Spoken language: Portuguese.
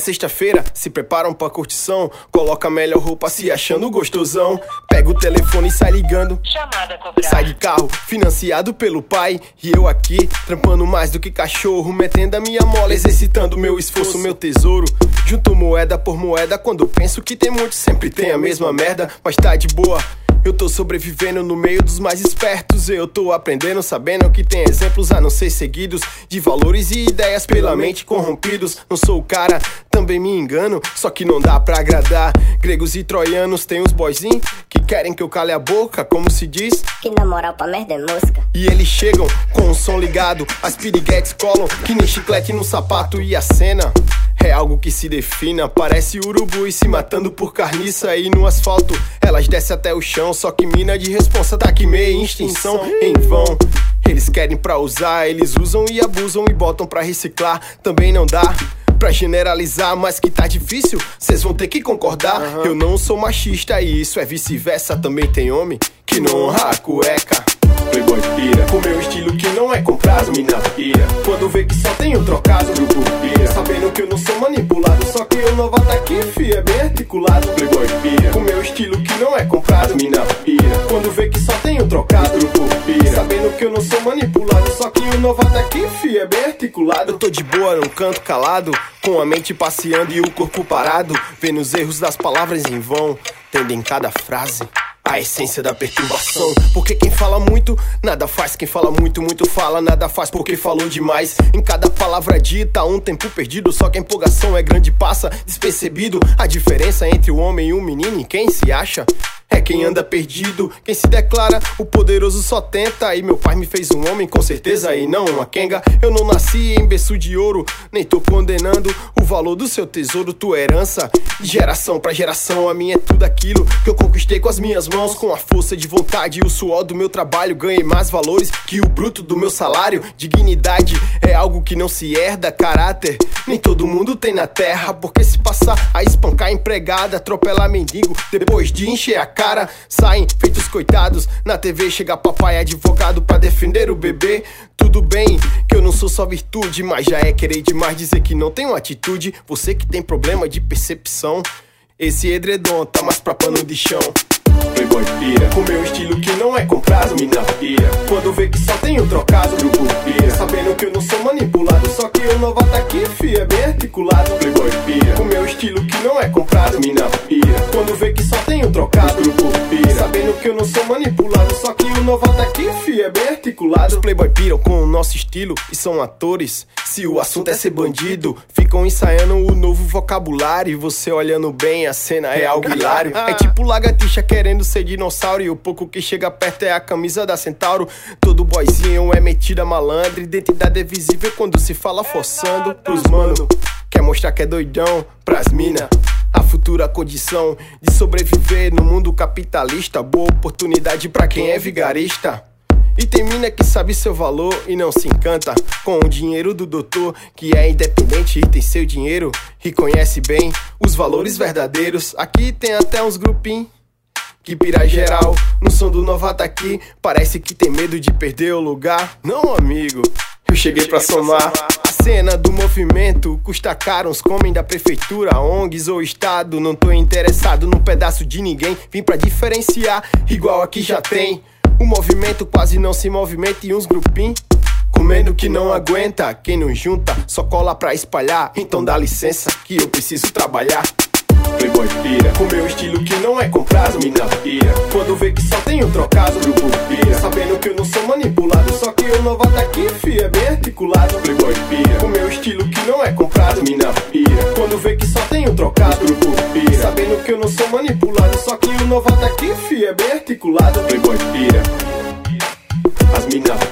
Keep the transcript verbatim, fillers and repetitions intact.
sexta-feira, se preparam pra curtição. Coloca a melhor roupa se achando gostosão. Pega o telefone e sai ligando. Chamada cobrada. Sai de carro, financiado pelo pai. E eu aqui, trampando mais do que cachorro, metendo a minha mola, exercitando meu esforço, meu tesouro. Junto moeda por moeda, quando penso que tem muito, sempre tem a mesma merda. Mas tá de boa, eu tô sobrevivendo no meio dos mais espertos. Eu tô aprendendo, sabendo que tem exemplos a não ser seguidos, de valores e ideias pela mente corrompidos. Não sou o cara, também me engano, só que não dá pra agradar. Gregos e troianos tem uns boyzinhos que querem que eu cale a boca, como se diz, que na moral pra merda é mosca. E eles chegam com o som ligado, as piriguetes colam que nem chiclete no sapato. E a cena é algo que se defina, parece urubu e se matando por carniça. E no asfalto elas descem até o chão, só que mina de responsa tá que meia em extinção. Em vão, eles querem pra usar, eles usam e abusam e botam pra reciclar. Também não dá pra generalizar, mas que tá difícil, cês vão ter que concordar. Uhum. Eu não sou machista e isso é vice-versa. Também tem homem que não honra a cueca. Playboy pira, com meu estilo que não é comprado, mina pira. Quando vê que só tenho trocado, grupo pira. Sabendo que eu não sou manipulado, só que eu novato aqui, fi, é bem articulado. Playboy pira, com meu estilo que não é comprado, mina pira. Quando vê que só tenho trocado, grupo pira. Sabendo que eu não sou manipulado, só que o novato aqui, fi, é bem articulado. Eu tô de boa num canto calado, com a mente passeando e o corpo parado, vendo os erros das palavras em vão, tendo em cada frase a essência da perturbação. Porque quem fala muito, nada faz. Quem fala muito, muito fala, nada faz porque falou demais. Em cada palavra dita, um tempo perdido. Só que a empolgação é grande, passa despercebido. A diferença entre o homem e o menino, e quem se acha é quem anda perdido. Quem se declara, o poderoso só tenta. E meu pai me fez um homem, com certeza, e não uma quenga. Eu não nasci em berço de ouro, nem tô condenando o valor do seu tesouro, tua herança. De geração pra geração, a minha é tudo aquilo que eu conquistei com as minhas mãos, com a força de vontade e o suor do meu trabalho. Ganhei mais valores que o bruto do meu salário. Dignidade é algo que não se herda, caráter nem todo mundo tem na terra. Porque se passar a espancar empregada, atropelar mendigo, depois de encher a cara, saem feitos coitados. Na T V chega papai advogado pra defender o bebê. Tudo bem que eu não sou só virtude, mas já é querer demais dizer que não tenho atitude. Você que tem problema de percepção, esse edredom tá mais pra pano de chão. Playboy pira, com meu estilo que não é comprado, mina pira. Quando vê que só tenho trocado, grupo pira. Sabendo que eu não sou manipulado, só que eu novato aqui, fi, é bem articulado. Playboy pira, com meu estilo que não é comprado, mina pira. Quando vê que só tenho trocado, grupo pira. Sabendo que eu não sou manipulado, só que o novato aqui, fi, é bem articulado. Os Playboy piram com o nosso estilo e são atores. Se o assunto é ser bandido, ficam ensaiando o novo vocabulário. E você olhando bem, a cena é algo hilário. É tipo lagartixa querendo ser dinossauro, e o pouco que chega perto é a camisa da Centauro. Todo boyzinho é metida malandra, identidade é visível quando se fala forçando. Pros mano, quer mostrar que é doidão. Pras mina, a futura condição de sobreviver no mundo capitalista. Boa oportunidade pra quem é vigarista. E tem mina que sabe seu valor e não se encanta com o dinheiro do doutor, que é independente e tem seu dinheiro e conhece bem os valores verdadeiros. Aqui tem até uns grupinhos que pira geral no som do novato aqui. Parece que tem medo de perder o lugar. Não, amigo, eu cheguei pra somar. A cena do movimento custa caro, uns comem da prefeitura, O N Gs ou estado. Não tô interessado num pedaço de ninguém, vim pra diferenciar, igual aqui já tem. O movimento quase não se movimenta e uns grupinhos comendo que não aguenta. Quem não junta só cola pra espalhar. Então dá licença que eu preciso trabalhar. Playboy pira, com meu estilo que não é comprado, mina pira. Quando vê que só tenho trocado, grupo pira. Sabendo que eu não sou manipulado, só que eu novato aqui, fi, é bem articulado. Playboy pira, com meu estilo que não é comprado, mina pira. Quando vê que só tenho trocado, grupo pira. Sabendo que eu não sou manipulado, só que o novato aqui, fi, é bem articulado. Playboy pira, as mina